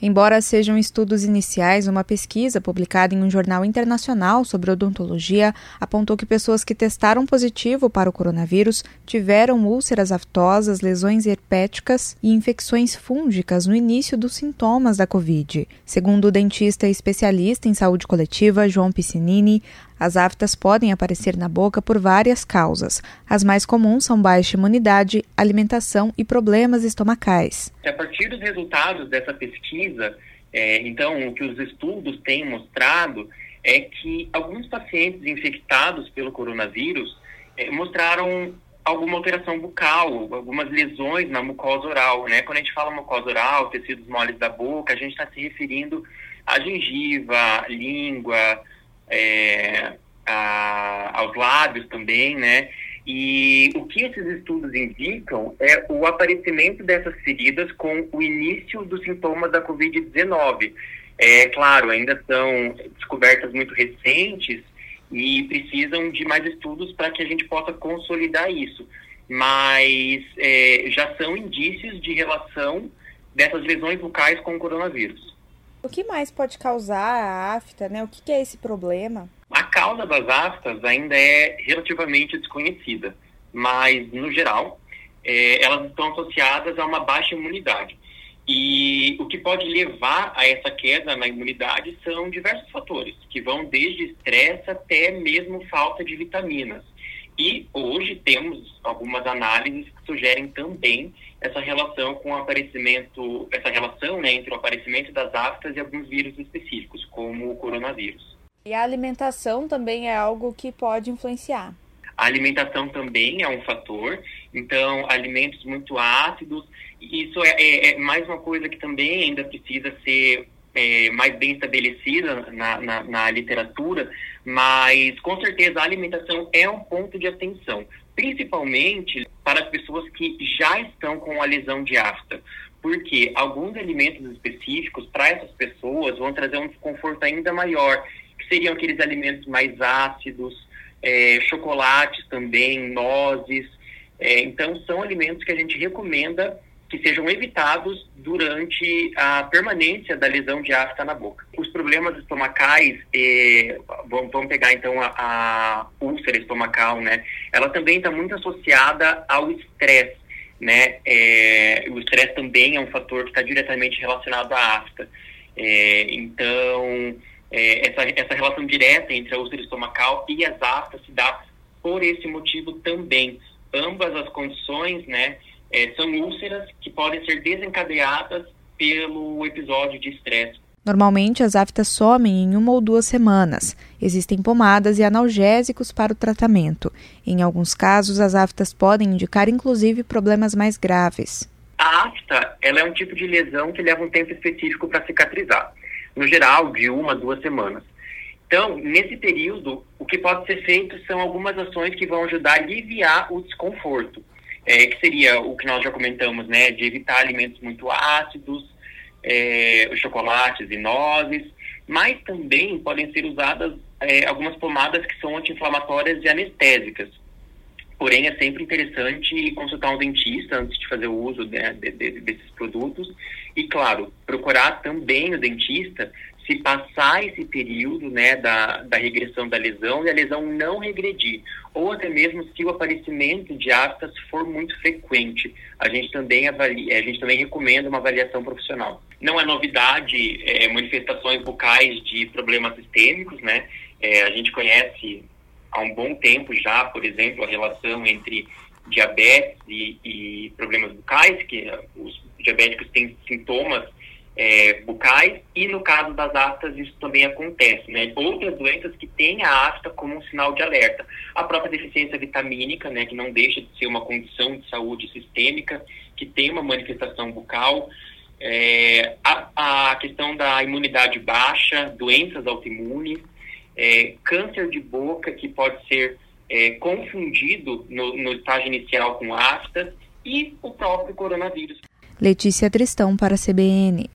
Embora sejam estudos iniciais, uma pesquisa publicada em um jornal internacional sobre odontologia apontou que pessoas que testaram positivo para o coronavírus tiveram úlceras aftosas, lesões herpéticas e infecções fúngicas no início dos sintomas da Covid. Segundo o dentista especialista em saúde coletiva, João Piscinini, as aftas podem aparecer na boca por várias causas. As mais comuns são baixa imunidade, alimentação e problemas estomacais. A partir dos resultados dessa pesquisa, então, o que os estudos têm mostrado é que alguns pacientes infectados pelo coronavírus mostraram alguma alteração bucal, algumas lesões na mucosa oral, né? Quando a gente fala mucosa oral, tecidos moles da boca, a gente está se referindo à gengiva, língua, aos lábios também, né? E o que esses estudos indicam é o aparecimento dessas feridas com o início dos sintomas da Covid-19. Claro, ainda são descobertas muito recentes e precisam de mais estudos para que a gente possa consolidar isso. Mas já são indícios de relação dessas lesões bucais com o coronavírus. O que mais pode causar a afta, né? O que é esse problema? A causa das aftas ainda é relativamente desconhecida, mas, no geral, elas estão associadas a uma baixa imunidade. E o que pode levar a essa queda na imunidade são diversos fatores, que vão desde estresse até mesmo falta de vitaminas. E hoje temos algumas análises que sugerem também essa relação com o aparecimento, entre o aparecimento das aftas e alguns vírus específicos, como o coronavírus. E a alimentação também é algo que pode influenciar. A alimentação também é um fator, então alimentos muito ácidos, isso é mais uma coisa que também ainda precisa ser mais bem estabelecida na literatura, mas com certeza a alimentação é um ponto de atenção, principalmente para as pessoas que já estão com a lesão de afta, porque alguns alimentos específicos para essas pessoas vão trazer um desconforto ainda maior, que seriam aqueles alimentos mais ácidos, chocolates também, nozes. Então, são alimentos que a gente recomenda que sejam evitados durante a permanência da lesão de afta na boca. Os problemas estomacais, vamos pegar então a úlcera estomacal, né? Ela também está muito associada ao estresse, né? O estresse também é um fator que está diretamente relacionado à afta. Então, essa relação direta entre a úlcera estomacal e as aftas se dá por esse motivo também. Ambas as condições, né, são úlceras que podem ser desencadeadas pelo episódio de estresse. Normalmente, as aftas somem em 1 ou 2 semanas. Existem pomadas e analgésicos para o tratamento. Em alguns casos, as aftas podem indicar, inclusive, problemas mais graves. A afta, ela é um tipo de lesão que leva um tempo específico para cicatrizar. No geral, de 1 a 2 semanas. Então, nesse período, o que pode ser feito são algumas ações que vão ajudar a aliviar o desconforto. Que seria o que nós já comentamos, né, de evitar alimentos muito ácidos, os chocolates e nozes, mas também podem ser usadas algumas pomadas que são anti-inflamatórias e anestésicas. Porém, é sempre interessante consultar um dentista antes de fazer o uso desses produtos e, claro, procurar também o dentista se passar esse período, né, da regressão da lesão e a lesão não regredir, ou até mesmo se o aparecimento de aftas for muito frequente. A gente também recomenda uma avaliação profissional. Não é novidade manifestações bucais de problemas sistêmicos, né? A gente conhece há um bom tempo já, por exemplo, a relação entre diabetes e problemas bucais, que os diabéticos têm sintomas bucais, e no caso das aftas isso também acontece, né? Outras doenças que têm a afta como um sinal de alerta. A própria deficiência vitamínica, né, que não deixa de ser uma condição de saúde sistêmica, que tem uma manifestação bucal. A questão da imunidade baixa, doenças autoimunes, câncer de boca, que pode ser confundido no estágio inicial com aftas, e o próprio coronavírus. Letícia Tristão para a CBN.